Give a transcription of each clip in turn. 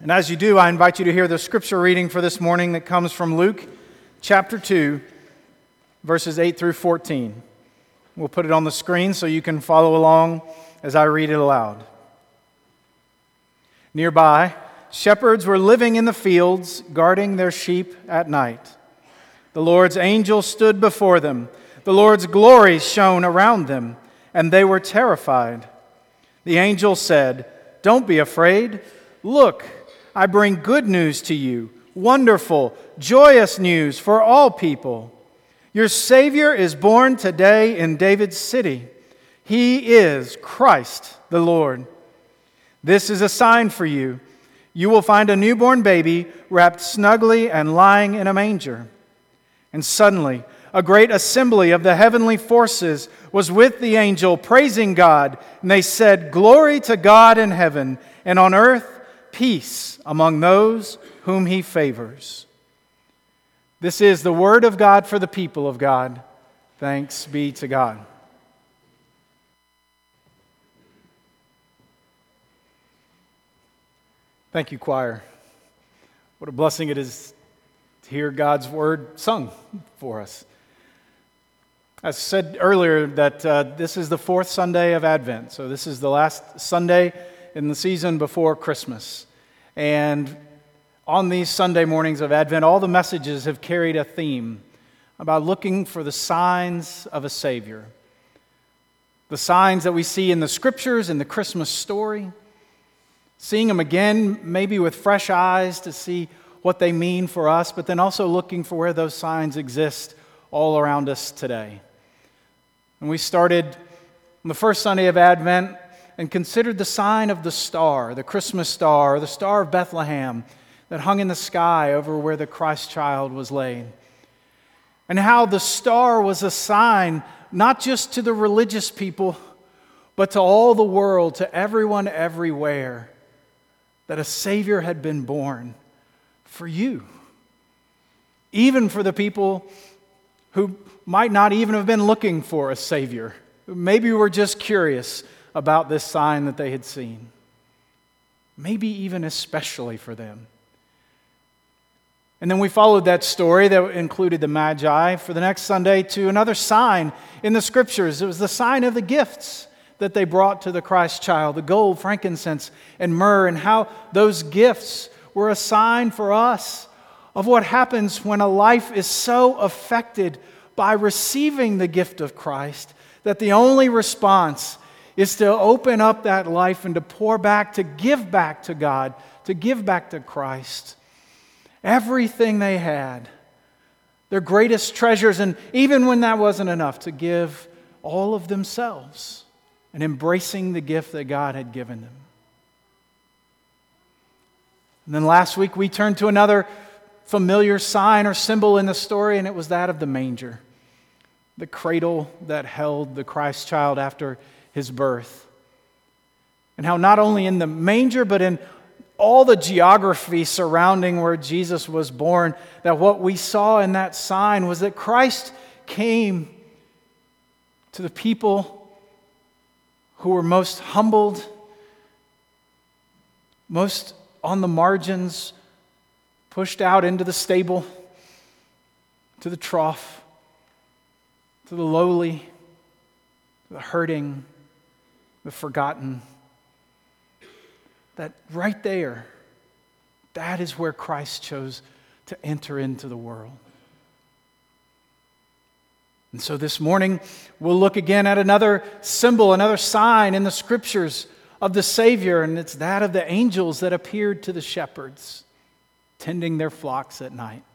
And as you do, I invite you to hear the scripture reading for this morning that comes from Luke chapter 2, verses 8 through 14. We'll put it on the screen so you can follow along as I read it aloud. Nearby, shepherds were living in the fields, guarding their sheep at night. The Lord's angel stood before them. The Lord's glory shone around them, and they were terrified. The angel said, "Don't be afraid. Look, I bring good news to you, wonderful, joyous news for all people. Your Savior is born today in David's city. He is Christ the Lord. This is a sign for you. You will find a newborn baby wrapped snugly and lying in a manger." And suddenly, a great assembly of the heavenly forces was with the angel, praising God. And they said, "Glory to God in heaven, and on earth, peace among those whom He favors." This is the word of God for the people of God. Thanks be to God. Thank you, choir. What a blessing it is to hear God's word sung for us. I said earlier that this is the fourth Sunday of Advent, so this is the last Sunday in the season before Christmas. And on these Sunday mornings of Advent, all the messages have carried a theme about looking for the signs of a Savior. The signs that we see in the Scriptures, in the Christmas story. Seeing them again, maybe with fresh eyes to see what they mean for us, but then also looking for where those signs exist all around us today. And we started on the first Sunday of Advent and considered the sign of the star, the Christmas star, or the Star of Bethlehem that hung in the sky over where the Christ child was laid. And how the star was a sign not just to the religious people, but to all the world, to everyone everywhere, that a Savior had been born for you. Even for the people who might not even have been looking for a Savior. Maybe were just curious about this sign that they had seen. Maybe even especially for them. And then we followed that story that included the Magi for the next Sunday to another sign in the Scriptures. It was the sign of the gifts that they brought to the Christ child, the gold, frankincense, and myrrh, and how those gifts were a sign for us of what happens when a life is so affected by receiving the gift of Christ that the only response is to open up that life and to pour back, to give back to God, to give back to Christ. Everything they had, their greatest treasures, and even when that wasn't enough, to give all of themselves and embracing the gift that God had given them. And then last week we turned to another familiar sign or symbol in the story, and it was that of the manger, the cradle that held the Christ child after His birth. And how not only in the manger, but in all the geography surrounding where Jesus was born, that what we saw in that sign was that Christ came to the people who were most humbled, most on the margins, pushed out into the stable, to the trough, to the lowly, the hurting, the forgotten. That right there, that is where Christ chose to enter into the world. And so this morning, we'll look again at another symbol, another sign in the Scriptures of the Savior, and it's that of the angels that appeared to the shepherds, tending their flocks at night.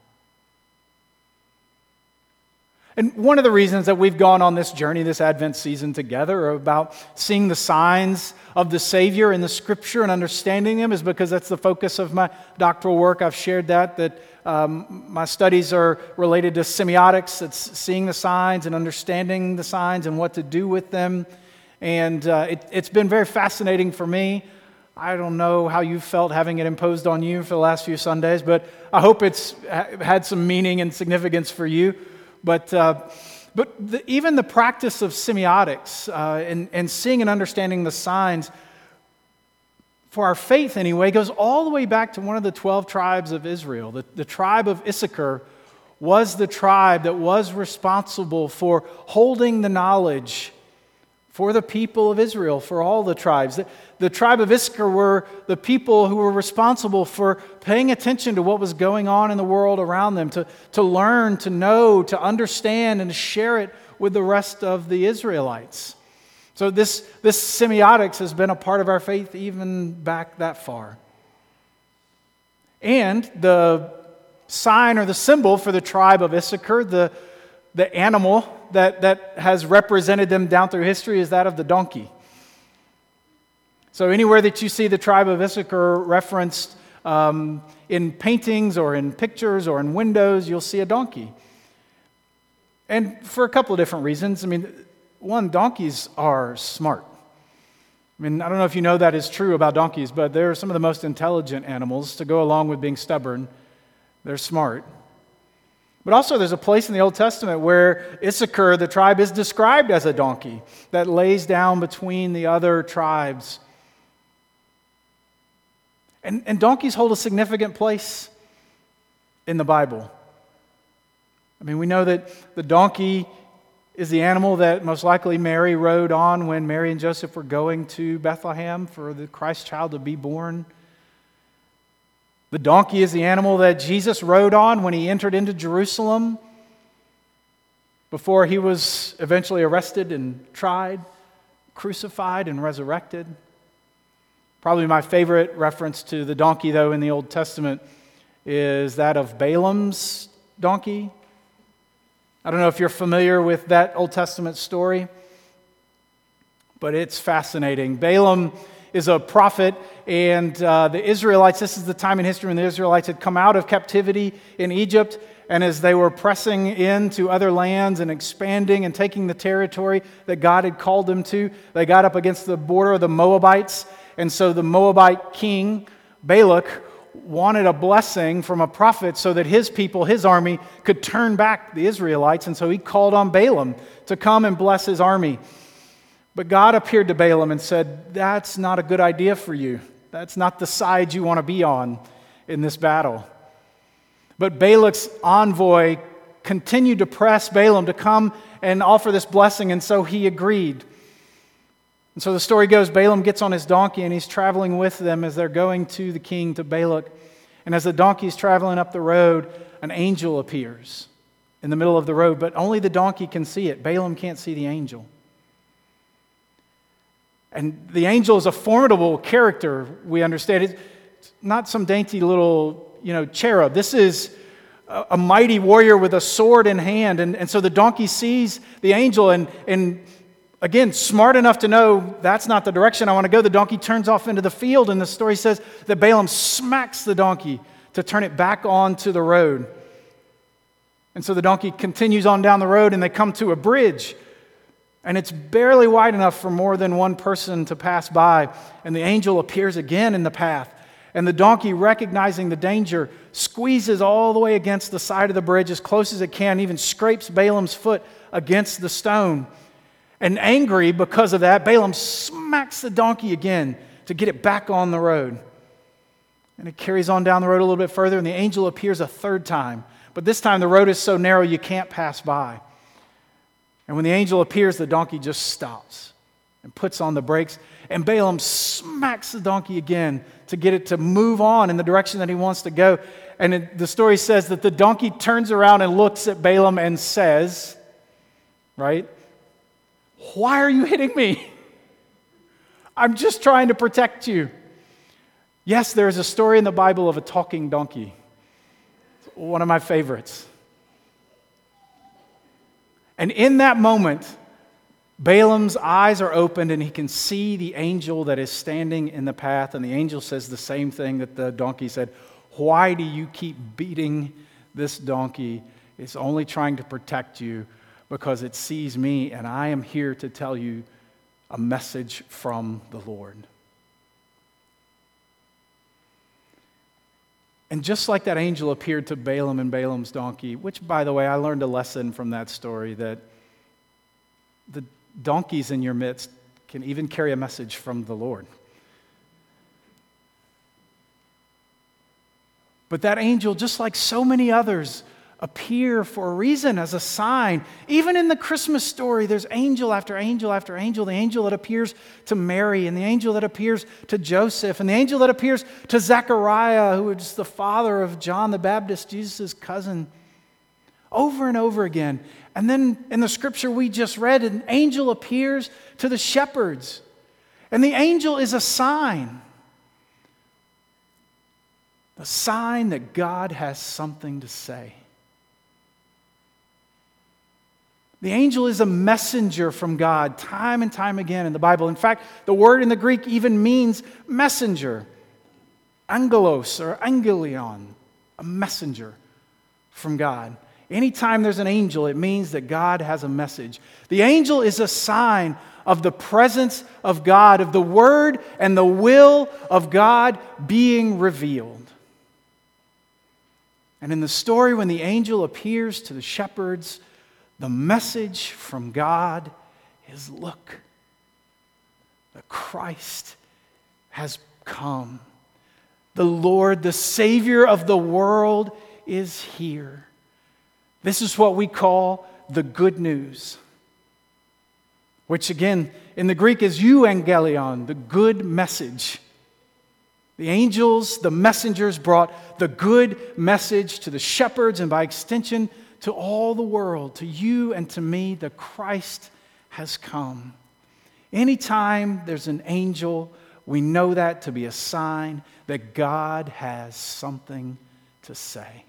And one of the reasons that we've gone on this journey, this Advent season together, about seeing the signs of the Savior in the Scripture and understanding them, is because that's the focus of my doctoral work. I've shared that my studies are related to semiotics. It's seeing the signs and understanding the signs and what to do with them. And it's been very fascinating for me. I don't know how you felt having it imposed on you for the last few Sundays, but I hope it's had some meaning and significance for you. But even the practice of semiotics and seeing and understanding the signs for our faith anyway, goes all the way back to one of the 12 tribes of Israel. The tribe of Issachar was the tribe that was responsible for holding the knowledge for the people of Israel, for all the tribes. The tribe of Issachar were the people who were responsible for paying attention to what was going on in the world around them, to learn, to know, to understand, and to share it with the rest of the Israelites. So this semiotics has been a part of our faith even back that far. And the sign or the symbol for the tribe of Issachar, the animal that has represented them down through history, is that of the donkey. So anywhere that you see the tribe of Issachar referenced in paintings or in pictures or in windows, you'll see a donkey. And for a couple of different reasons. I mean, one, donkeys are smart. I mean, I don't know if you know that is true about donkeys, but they're some of the most intelligent animals to go along with being stubborn. They're smart. But also there's a place in the Old Testament where Issachar, the tribe, is described as a donkey that lays down between the other tribes. And donkeys hold a significant place in the Bible. I mean, we know that the donkey is the animal that most likely Mary rode on when Mary and Joseph were going to Bethlehem for the Christ child to be born. The donkey is the animal that Jesus rode on when he entered into Jerusalem before he was eventually arrested and tried, crucified, and resurrected. Probably my favorite reference to the donkey, though, in the Old Testament is that of Balaam's donkey. I don't know if you're familiar with that Old Testament story, but it's fascinating. Balaam is a prophet, and the Israelites, this is the time in history when the Israelites had come out of captivity in Egypt, and as they were pressing into other lands and expanding and taking the territory that God had called them to, they got up against the border of the Moabites, and so the Moabite king, Balak, wanted a blessing from a prophet so that his people, his army, could turn back the Israelites. And so he called on Balaam to come and bless his army. But God appeared to Balaam and said, that's not a good idea for you. That's not the side you want to be on in this battle. But Balak's envoy continued to press Balaam to come and offer this blessing, and so he agreed. And so the story goes, Balaam gets on his donkey and he's traveling with them as they're going to the king, to Balak. And as the donkey's traveling up the road, an angel appears in the middle of the road, but only the donkey can see it. Balaam can't see the angel. And the angel is a formidable character, we understand. It's not some dainty little, cherub. This is a mighty warrior with a sword in hand. And so the donkey sees the angel and again, smart enough to know that's not the direction I want to go. The donkey turns off into the field, and the story says that Balaam smacks the donkey to turn it back onto the road. And so the donkey continues on down the road, and they come to a bridge, and it's barely wide enough for more than one person to pass by. And the angel appears again in the path, and the donkey, recognizing the danger, squeezes all the way against the side of the bridge as close as it can, even scrapes Balaam's foot against the stone. And angry because of that, Balaam smacks the donkey again to get it back on the road. And it carries on down the road a little bit further, and the angel appears a third time. But this time the road is so narrow you can't pass by. And when the angel appears, the donkey just stops and puts on the brakes. And Balaam smacks the donkey again to get it to move on in the direction that he wants to go. And the story says that the donkey turns around and looks at Balaam and says, right? Why are you hitting me? I'm just trying to protect you. Yes, there is a story in the Bible of a talking donkey. It's one of my favorites. And in that moment, Balaam's eyes are opened and he can see the angel that is standing in the path. And the angel says the same thing that the donkey said. Why do you keep beating this donkey? It's only trying to protect you, because it sees me, and I am here to tell you a message from the Lord. And just like that angel appeared to Balaam and Balaam's donkey, which, by the way, I learned a lesson from that story, that the donkeys in your midst can even carry a message from the Lord. But that angel, just like so many others, appear for a reason, as a sign. Even in the Christmas story, there's angel after angel after angel. The angel that appears to Mary, and the angel that appears to Joseph, and the angel that appears to Zechariah, who is the father of John the Baptist, Jesus' cousin. Over and over again. And then in the scripture we just read, an angel appears to the shepherds. And the angel is a sign. A sign that God has something to say. The angel is a messenger from God time and time again in the Bible. In fact, the word in the Greek even means messenger. Angelos or angelion, a messenger from God. Anytime there's an angel, it means that God has a message. The angel is a sign of the presence of God, of the word and the will of God being revealed. And in the story, when the angel appears to the shepherds, the message from God is, look, the Christ has come. The Lord, the Savior of the world, is here. This is what we call the good news, which again in the Greek is euangelion, the good message. The angels, the messengers, brought the good message to the shepherds and by extension to all the world, to you and to me. The Christ has come. Anytime there's an angel, we know that to be a sign that God has something to say.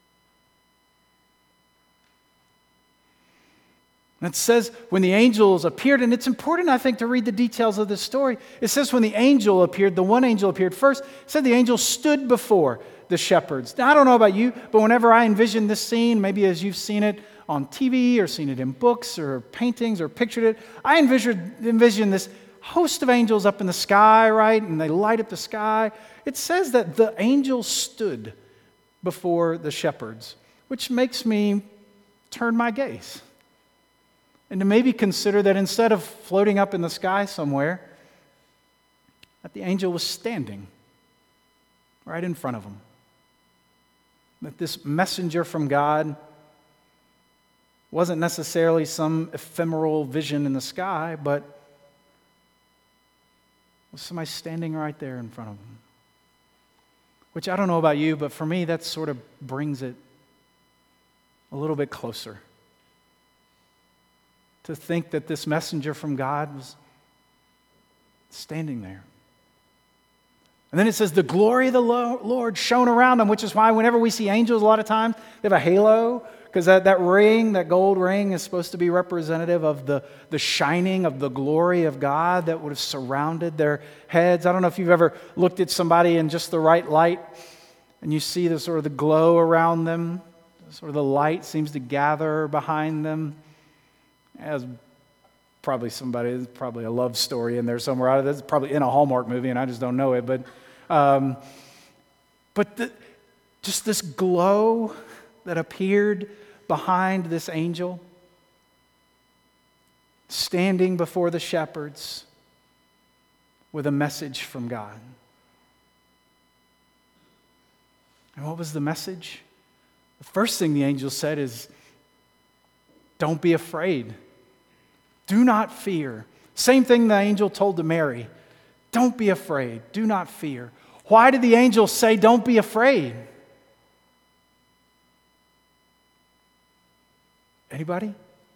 And it says when the angels appeared, and it's important, I think, to read the details of this story. It says when the angel appeared, the one angel appeared first, it said the angel stood before the shepherds. Now, I don't know about you, but whenever I envision this scene, maybe as you've seen it on TV or seen it in books or paintings or pictured it, I envision this host of angels up in the sky, right? And they light up the sky. It says that the angel stood before the shepherds, which makes me turn my gaze. And to maybe consider that instead of floating up in the sky somewhere, that the angel was standing right in front of them. That this messenger from God wasn't necessarily some ephemeral vision in the sky, but was somebody standing right there in front of them. Which I don't know about you, but for me that sort of brings it a little bit closer. To think that this messenger from God was standing there. And then it says, the glory of the Lord shone around them, which is why whenever we see angels, a lot of times, they have a halo, because that ring, that gold ring, is supposed to be representative of the shining of the glory of God that would have surrounded their heads. I don't know if you've ever looked at somebody in just the right light, and you see the sort of the glow around them, sort of the light seems to gather behind them. As probably probably a love story in there somewhere. It's probably in a Hallmark movie, and I just don't know it. But just this glow that appeared behind this angel, standing before the shepherds with a message from God. And what was the message? The first thing the angel said is, don't be afraid. Do not fear. Same thing the angel told to Mary. Don't be afraid. Do not fear. Why did the angel say, don't be afraid? Anybody?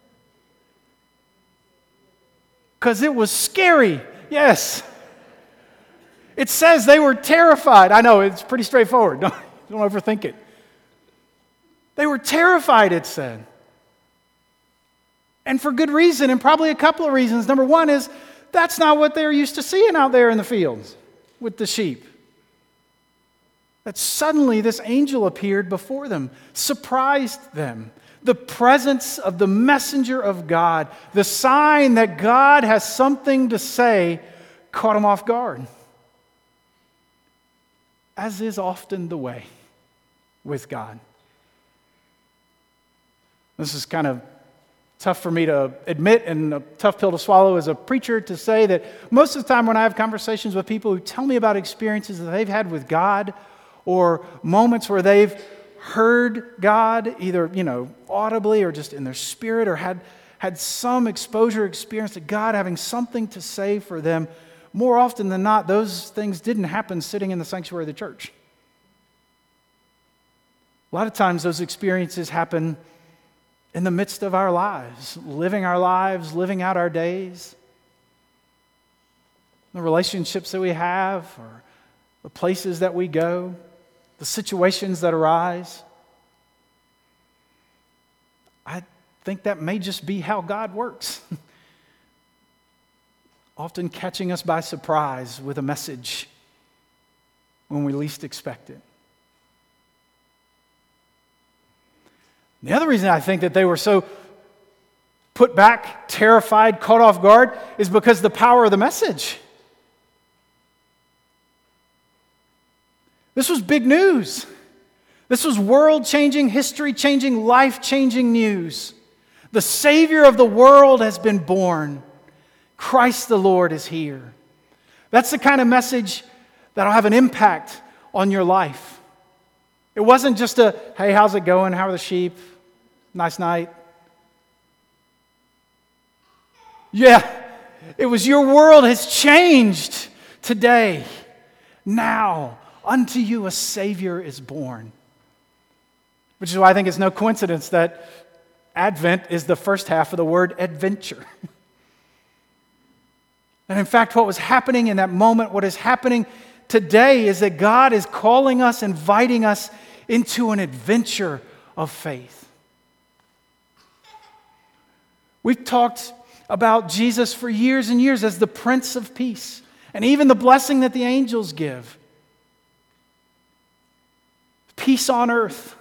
Because it was scary. Yes. It says they were terrified. I know, it's pretty straightforward. Don't overthink it. They were terrified, it said. And for good reason, and probably a couple of reasons. Number one is, that's not what they're used to seeing out there in the fields with the sheep. That suddenly this angel appeared before them, surprised them. The presence of the messenger of God, the sign that God has something to say, caught them off guard. As is often the way with God. This is kind of tough for me to admit and a tough pill to swallow as a preacher, to say that most of the time when I have conversations with people who tell me about experiences that they've had with God or moments where they've heard God either, audibly or just in their spirit, or had some exposure experience to God having something to say for them, more often than not, those things didn't happen sitting in the sanctuary of the church. A lot of times those experiences happen in the midst of our lives, living out our days, the relationships that we have, or the places that we go, the situations that arise. I think that may just be how God works. Often catching us by surprise with a message when we least expect it. The other reason I think that they were so put back, terrified, caught off guard is because the power of the message. This was big news. This was world-changing, history-changing, life-changing news. The Savior of the world has been born. Christ the Lord is here. That's the kind of message that'll have an impact on your life. It wasn't just a, hey, how's it going? How are the sheep? Nice night. Yeah, it was your world has changed today. Now, unto you a Savior is born. Which is why I think it's no coincidence that Advent is the first half of the word adventure. And in fact, what was happening in that moment, what is happening today is that God is calling us, inviting us into an adventure of faith. We've talked about Jesus for years and years as the Prince of Peace, and even the blessing that the angels give. Peace on earth.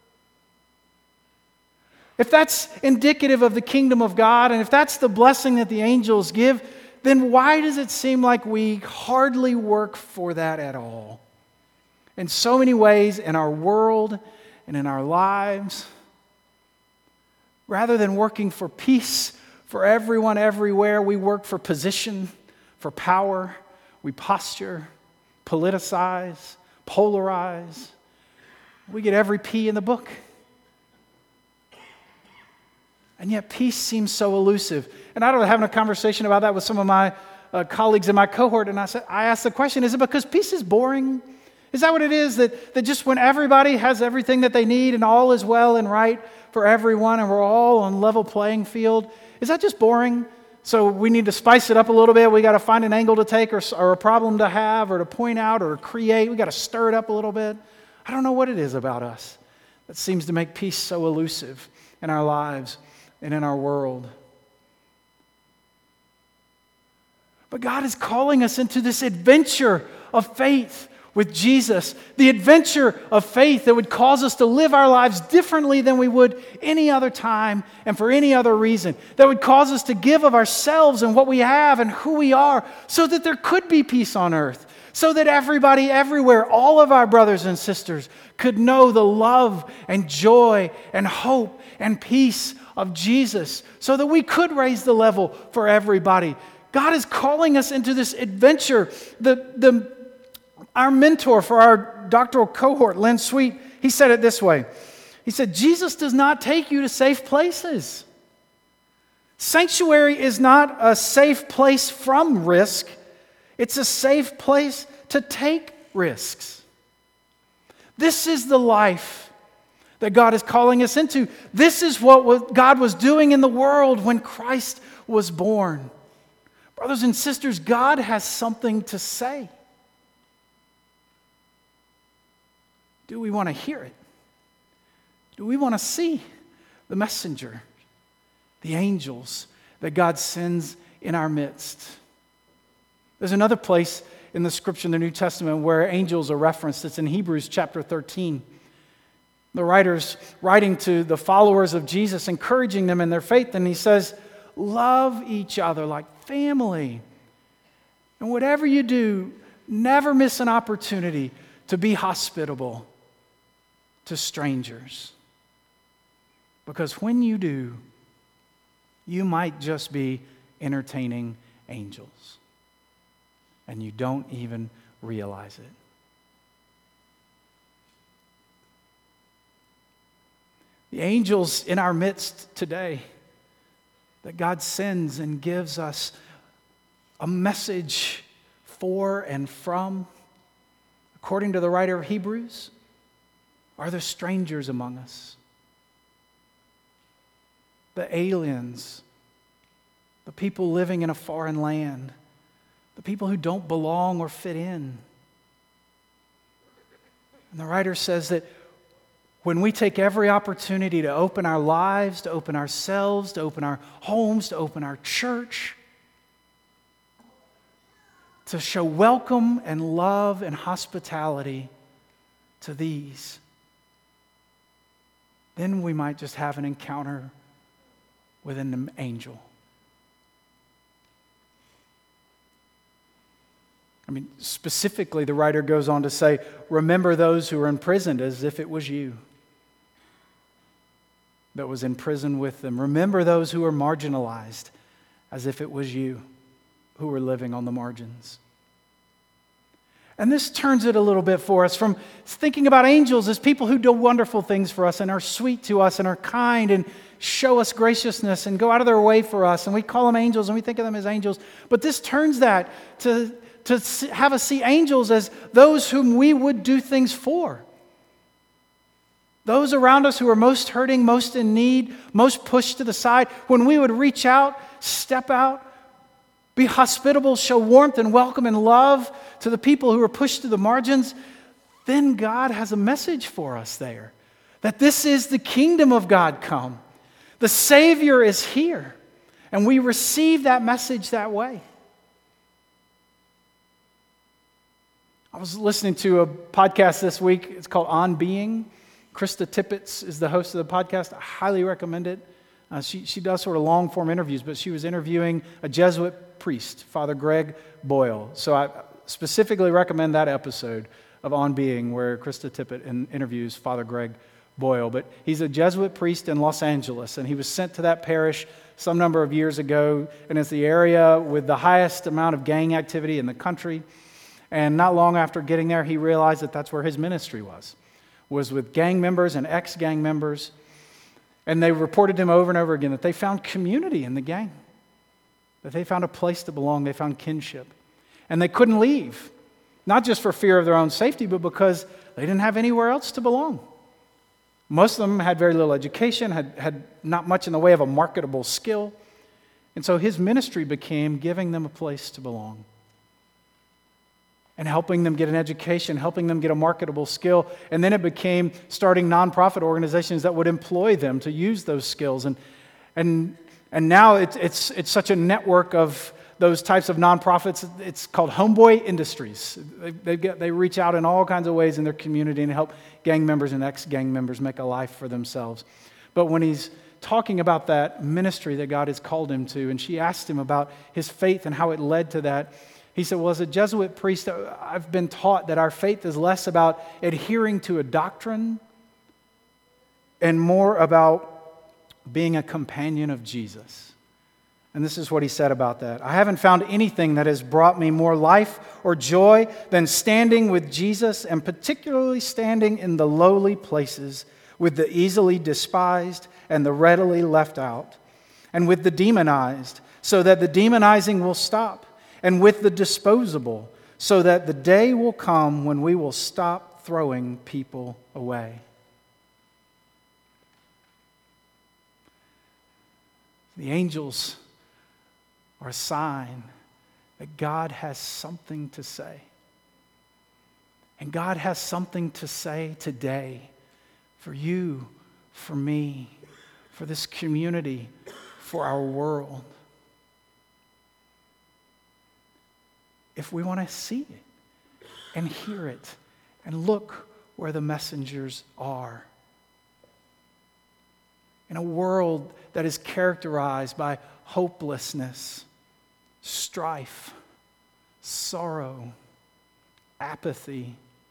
If that's indicative of the kingdom of God, and if that's the blessing that the angels give, then why does it seem like we hardly work for that at all? In so many ways, in our world and in our lives, rather than working for peace for everyone everywhere, we work for position, for power. We posture, politicize, polarize. We get every P in the book. And yet peace seems so elusive. And I was having a conversation about that with some of my colleagues in my cohort, and I asked the question, is it because peace is boring? Is that what it is? That just when everybody has everything that they need and all is well and right for everyone and we're all on level playing field, is that just boring? So we need to spice it up a little bit. We got to find an angle to take or a problem to have or to point out or create. We got to stir it up a little bit. I don't know what it is about us that seems to make peace so elusive in our lives and in our world. But God is calling us into this adventure of faith with Jesus, the adventure of faith that would cause us to live our lives differently than we would any other time and for any other reason, that would cause us to give of ourselves and what we have and who we are so that there could be peace on earth, so that everybody everywhere, all of our brothers and sisters, could know the love and joy and hope and peace of Jesus, so that we could raise the level for everybody. God is calling us into this adventure. Our mentor for our doctoral cohort, Lynn Sweet, he said it this way. He said, Jesus does not take you to safe places. Sanctuary is not a safe place from risk. It's a safe place to take risks. This is the life that God is calling us into. This is what God was doing in the world when Christ was born. Brothers and sisters, God has something to say. Do we want to hear it? Do we want to see the messenger, the angels that God sends in our midst? There's another place in the scripture in the New Testament where angels are referenced. It's in Hebrews chapter 13. The writer's writing to the followers of Jesus, encouraging them in their faith, and he says, love each other like family. And whatever you do, never miss an opportunity to be hospitable to strangers. Because when you do, you might just be entertaining angels. And you don't even realize it. the angels in our midst today that God sends and gives us a message for and from, according to the writer of Hebrews, are the strangers among us, the aliens, the people living in a foreign land, the people who don't belong or fit in. And the writer says that when we take every opportunity to open our lives, to open ourselves, to open our homes, to open our church, to show welcome and love and hospitality to these, then we might just have an encounter with an angel. I mean, specifically, the writer goes on to say, remember those who are imprisoned as if it was you that was in prison with them. Remember those who are marginalized as if it was you who were living on the margins. And this turns it a little bit for us from thinking about angels as people who do wonderful things for us and are sweet to us and are kind and show us graciousness and go out of their way for us. And we call them angels and we think of them as angels. But this turns that to have us see angels as those whom we would do things for. Those around us who are most hurting, most in need, most pushed to the side. When we would reach out, step out, be hospitable, show warmth and welcome and love to the people who are pushed to the margins, then God has a message for us there. That this is the kingdom of God come. The Savior is here. And we receive that message that way. I was listening to a podcast this week. It's called On Being. Krista Tippett is the host of the podcast. I highly recommend it. She does sort of long-form interviews, but she was interviewing a Jesuit priest, Father Greg Boyle. So I specifically recommend that episode of On Being where Krista Tippett interviews Father Greg Boyle. But he's a Jesuit priest in Los Angeles, and he was sent to that parish some number of years ago, and it's the area with the highest amount of gang activity in the country. And not long after getting there, he realized that that's where his ministry was with gang members and ex-gang members. And they reported to him over and over again that they found community in the gang, that they found a place to belong, they found kinship. And they couldn't leave, not just for fear of their own safety, but because they didn't have anywhere else to belong. Most of them had very little education, had not much in the way of a marketable skill. And so his ministry became giving them a place to belong and helping them get an education, helping them get a marketable skill. And then it became starting nonprofit organizations that would employ them to use those skills. And now it's such a network of those types of nonprofits. It's called Homeboy Industries. They reach out in all kinds of ways in their community and help gang members and ex-gang members make a life for themselves. But when he's talking about that ministry that God has called him to, and she asked him about his faith and how it led to that, he said, well, as a Jesuit priest, I've been taught that our faith is less about adhering to a doctrine and more about being a companion of Jesus. And this is what he said about that. I haven't found anything that has brought me more life or joy than standing with Jesus, and particularly standing in the lowly places with the easily despised and the readily left out, and with the demonized, so that the demonizing will stop, and with the disposable, so that the day will come when we will stop throwing people away. The angels are a sign that God has something to say. And God has something to say today for you, for me, for this community, for our world. If we want to see it and hear it and look where the messengers are. In a world that is characterized by hopelessness, strife, sorrow, apathy.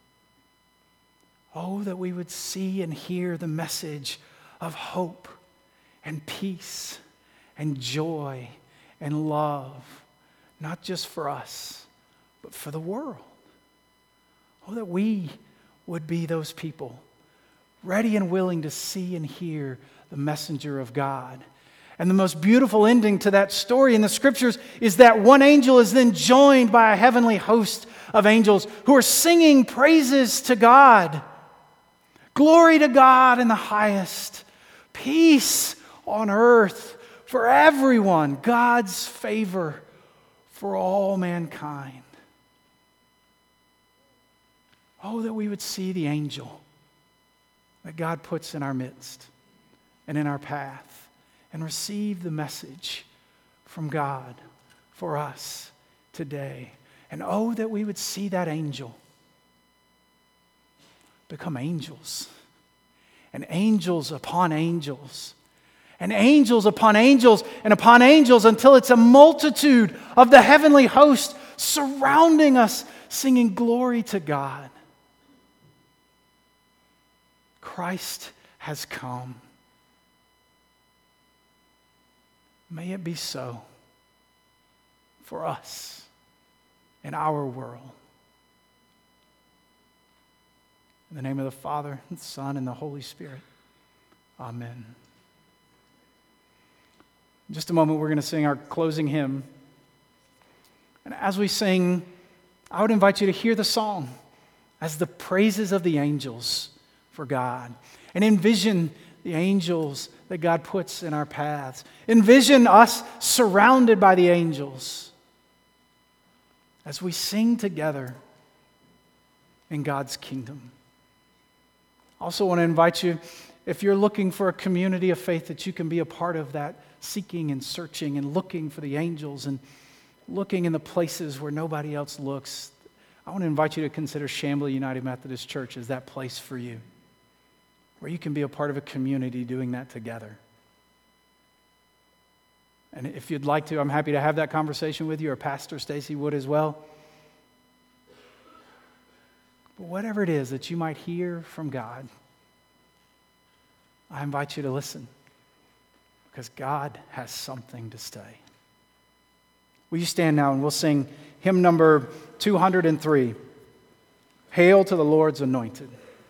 Oh, that we would see and hear the message of hope and peace and joy and love, not just for us, but for the world. Oh, that we would be those people ready and willing to see and hear the messenger of God. And the most beautiful ending to that story in the Scriptures is that one angel is then joined by a heavenly host of angels who are singing praises to God. Glory to God in the highest. Peace on earth for everyone. God's favor for all mankind. Oh, that we would see the angel that God puts in our midst and in our path, and receive the message from God for us today. And oh, that we would see that angel become angels, and angels upon angels, and angels upon angels, and upon angels, until it's a multitude of the heavenly host surrounding us, singing glory to God. Christ has come. May it be so for us in our world. In the name of the Father, and the Son, and the Holy Spirit. Amen. In just a moment, we're going to sing our closing hymn. And as we sing, I would invite you to hear the song as the praises of the angels for God. And envision the angels that God puts in our paths. Envision us surrounded by the angels as we sing together in God's kingdom. I also want to invite you, if you're looking for a community of faith that you can be a part of, that seeking and searching and looking for the angels and looking in the places where nobody else looks, I want to invite you to consider Chamblee United Methodist Church as that place for you, where you can be a part of a community doing that together. And if you'd like to, I'm happy to have that conversation with you, or Pastor Stacy would as well. But whatever it is that you might hear from God, I invite you to listen, because God has something to say. Will you stand now and we'll sing hymn number 203, Hail to the Lord's Anointed.